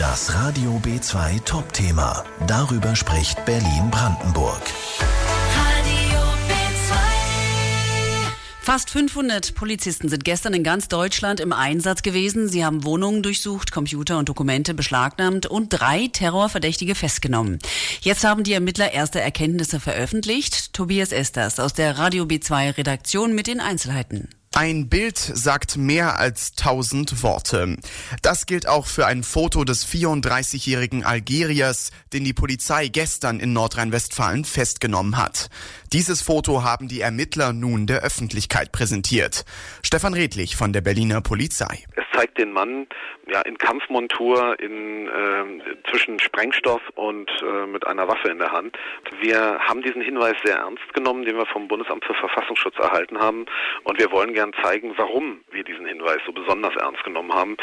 Das Radio B2 Top-Thema. Darüber spricht Berlin-Brandenburg. Fast 500 Polizisten sind gestern in ganz Deutschland im Einsatz gewesen. Sie haben Wohnungen durchsucht, Computer und Dokumente beschlagnahmt und 3 Terrorverdächtige festgenommen. Jetzt haben die Ermittler erste Erkenntnisse veröffentlicht. Tobias Esters aus der Radio B2 Redaktion mit den Einzelheiten. Ein Bild sagt mehr als 1000 Worte. Das gilt auch für ein Foto des 34-jährigen Algeriers, den die Polizei gestern in Nordrhein-Westfalen festgenommen hat. Dieses Foto haben die Ermittler nun der Öffentlichkeit präsentiert. Stefan Redlich von der Berliner Polizei. Es zeigt den Mann in Kampfmontur, zwischen Sprengstoff und mit einer Waffe in der Hand. Wir haben diesen Hinweis sehr ernst genommen, den wir vom Bundesamt für Verfassungsschutz erhalten haben, und wir wollen gern zeigen, warum wir diesen Hinweis so besonders ernst genommen haben.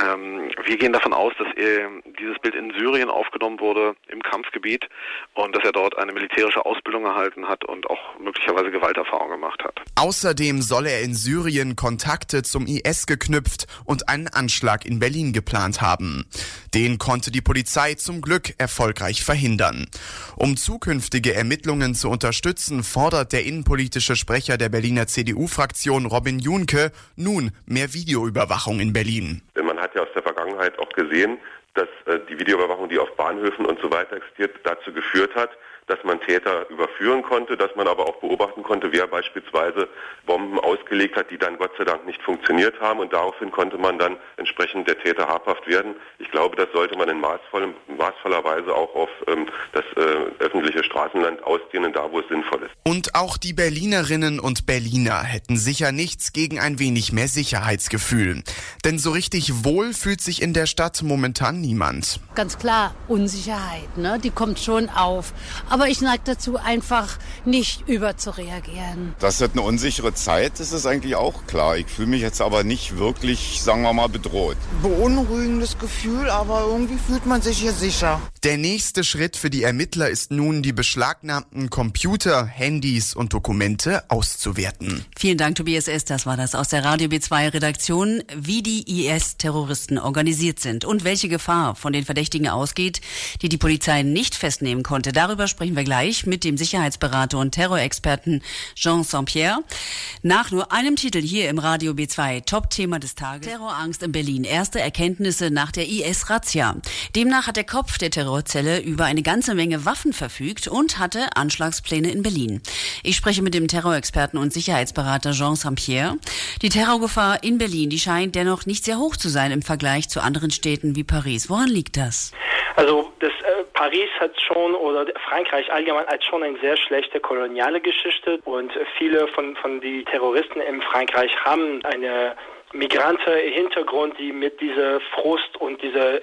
Wir gehen davon aus, dass dieses Bild in Syrien aufgenommen wurde, im Kampfgebiet, und dass er dort eine militärische Ausbildung erhalten hat und auch möglicherweise Gewalterfahrung gemacht hat. Außerdem soll er in Syrien Kontakte zum IS geknüpft und einen Anschlag in Berlin geplant haben. Den konnte die Polizei zum Glück erfolgreich verhindern. Um zukünftige Ermittlungen zu unterstützen, fordert der innenpolitische Sprecher der Berliner CDU-Fraktion Robin Junke nun mehr Videoüberwachung in Berlin. Man hat ja aus der Vergangenheit auch gesehen, dass die Videoüberwachung, die auf Bahnhöfen und so weiter existiert, dazu geführt hat, dass man Täter überführen konnte, dass man aber auch beobachten konnte, wer beispielsweise Bomben ausgelegt hat, die dann Gott sei Dank nicht funktioniert haben, und daraufhin konnte man dann entsprechend der Täter habhaft werden. Ich glaube, das sollte man in maßvoller Weise auch auf das öffentliche Straßenland ausdehnen, da wo es sinnvoll ist. Und auch die Berlinerinnen und Berliner hätten sicher nichts gegen ein wenig mehr Sicherheitsgefühl. Denn so richtig wohl fühlt sich in der Stadt momentan niemand. Ganz klar, Unsicherheit, ne? Die kommt schon auf. Aber ich neige dazu, einfach nicht überzureagieren. Das wird eine unsichere Zeit, das ist eigentlich auch klar. Ich fühle mich jetzt aber nicht wirklich, sagen wir mal, bedroht. Beunruhigendes Gefühl, aber irgendwie fühlt man sich hier sicher. Der nächste Schritt für die Ermittler ist nun, die beschlagnahmten Computer, Handys und Dokumente auszuwerten. Vielen Dank, Tobias Esters war das aus der Radio B2 Redaktion, wie die IS-Terroristen organisiert sind und welche Gefahr von den Verdächtigen ausgeht, die die Polizei nicht festnehmen konnte. Darüber sprechen wir gleich mit dem Sicherheitsberater und Terrorexperten Jean St-Pierre. Nach nur einem Titel hier im Radio B2 Top-Thema des Tages: Terrorangst in Berlin. Erste Erkenntnisse nach der IS-Razzia. Demnach hat der Kopf der Terrorzelle über eine ganze Menge Waffen verfügt und hatte Anschlagspläne in Berlin. Ich spreche mit dem Terrorexperten und Sicherheitsberater Jean St-Pierre. Die Terrorgefahr in Berlin, die scheint dennoch nicht sehr hoch zu sein im Vergleich zu anderen Städten wie Paris. Woran liegt das? Also Paris hat schon, oder Frankreich allgemein, hat schon eine sehr schlechte koloniale Geschichte, und viele von den Terroristen in Frankreich haben eine Migranten-Hintergrund, die mit dieser Frust und dieser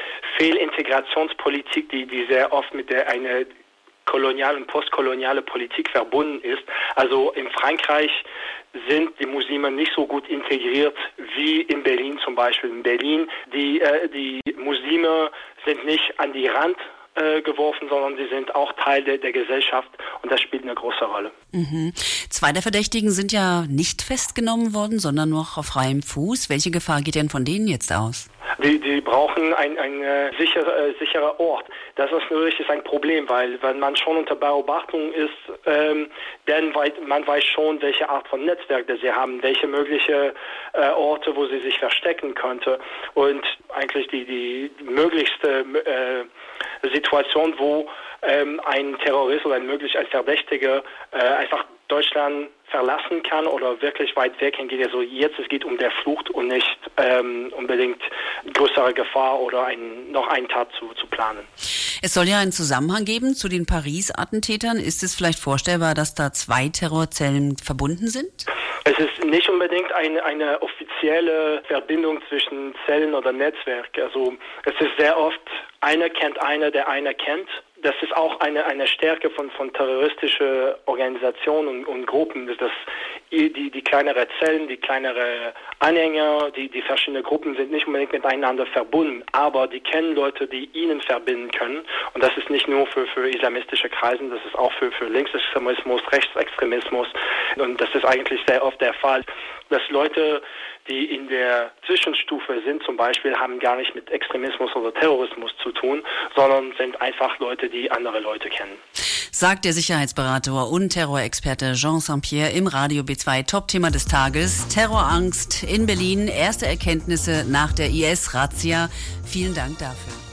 Fehlintegrationspolitik, die sehr oft mit einer koloniale und postkoloniale Politik verbunden ist. Also in Frankreich sind die Muslime nicht so gut integriert wie in Berlin zum Beispiel. In Berlin, die Muslime sind nicht an die Rand geworfen, sondern sie sind auch Teil der Gesellschaft, und das spielt eine große Rolle. Mhm. 2 der Verdächtigen sind ja nicht festgenommen worden, sondern noch auf freiem Fuß. Welche Gefahr geht denn von denen jetzt aus? Die brauchen einen sicheren Ort. Das ist natürlich ein Problem, weil wenn man schon unter Beobachtung ist, dann man weiß schon, welche Art von Netzwerk sie haben, welche mögliche Orte, wo sie sich verstecken könnte. Und eigentlich die möglichste Situation, wo ein Terrorist oder ein Verdächtiger einfach Deutschland verlassen kann oder wirklich weit weg hingeht. Also jetzt, es geht um der Flucht und nicht unbedingt größere Gefahr oder noch einen Tat zu planen. Es soll ja einen Zusammenhang geben zu den Paris-Attentätern. Ist es vielleicht vorstellbar, dass da 2 Terrorzellen verbunden sind? Es ist nicht unbedingt eine offizielle Verbindung zwischen Zellen oder Netzwerk. Also es ist sehr oft, einer kennt einer, der einer kennt. Das ist auch eine Stärke von terroristischen Organisationen und Gruppen, dass die kleinere Zellen, die kleinere Anhänger, die verschiedenen Gruppen sind nicht unbedingt miteinander verbunden, aber die kennen Leute, die ihnen verbinden können. Und das ist nicht nur für islamistische Kreisen, das ist auch für Linksextremismus, Rechtsextremismus. Und das ist eigentlich sehr oft der Fall, dass Leute, die in der Zwischenstufe sind, zum Beispiel, haben gar nicht mit Extremismus oder Terrorismus zu tun, sondern sind einfach Leute, die andere Leute kennen. Sagt der Sicherheitsberater und Terrorexperte Jean St-Pierre im Radio B2 Top-Thema des Tages. Terrorangst in Berlin, erste Erkenntnisse nach der IS-Razzia. Vielen Dank dafür.